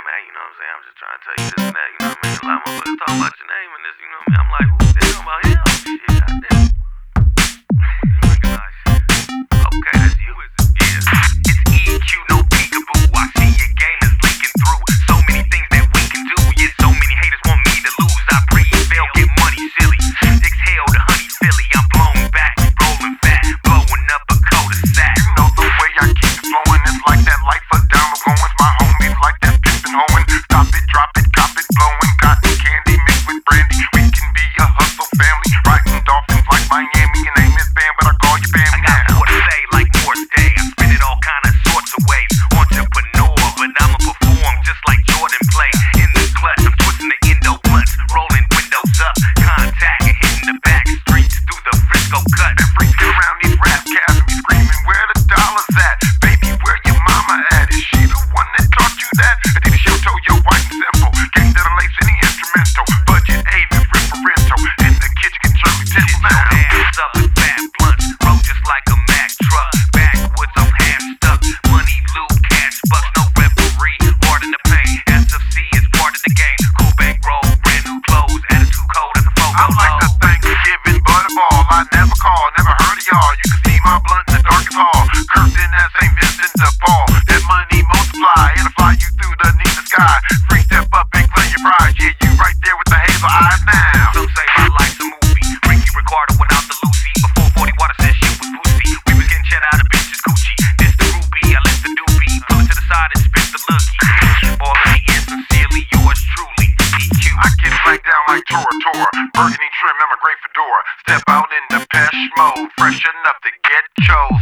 man, you know what I'm saying? I'm just trying to tell you this and that, you know what I mean? A lot of motherfuckers talk about your name and this, you know what I mean? I'm like, who's they talking about him? Shit, goddamn. Okay, that's you, is it? Yeah. It's EQ, no peekaboo. I see your game is leaking through. So many things that we can do. Yeah, so many haters want me to lose. I breathe, fail, get money, silly. Exhale the honey Philly. I'm blown back, rolling fat, blowing up a cul-de-sac. You know the way I keep it flowing. It's like that life for down going. My homies like that pimpin' hoeing. Stop it, drop it, cop it, blowing. Cotton candy mixed with brandy. We can be a hustle family. Riding dolphins like Miami. Your name is Bam, but I call you Bam. I got more to say like Morse Day. I spit it all kind of sorts of ways. Entrepreneur, but I'ma perform just like Jordan play. In the clutch, I'm twisting the endo blunts, rolling windows up, contact and hitting the back streets through the Frisco cut. And freaks get around these rap cats and be screaming, where the dollars at? Baby, where your mama at? Is she the one that taught you that? I did a show, told you white and simple. Gang that I lace any instrumental. Budget Avis, referential. In the kitchen, get Shirley Temple now. Ass up with fat blunts, roll just like a Mack truck. Backwoods, I'm half stuck. Money, loot, cash, bucks, no referee. Hard in the paint. SFC is part of the game. Cool bankroll, brand new clothes, attitude cold as a photo. I'm like the Thanksgiving butterball. I never call, never heard of y'all. You can see my blunt in the darkest hall. Cursed in that St. Vincent de Paul. That money multiply, it'll fly you through the Nina sky. Free step up and claim your prize. Yeah, you right there with the hazel eyes now. Some say my life's a movie. Ricky Ricardo went out the Lucy. Before 40 Water said shit was pussy. We was getting chat out of bitches coochie. This the groupie, I left the doobie. Pull it to the side and spit the lookie. All of the ears sincerely yours truly. EQ. I get blacked down like Tora Tora. Burgundy trim and my great fedora. Step out in the Depeche mode. Fresh enough to get chose.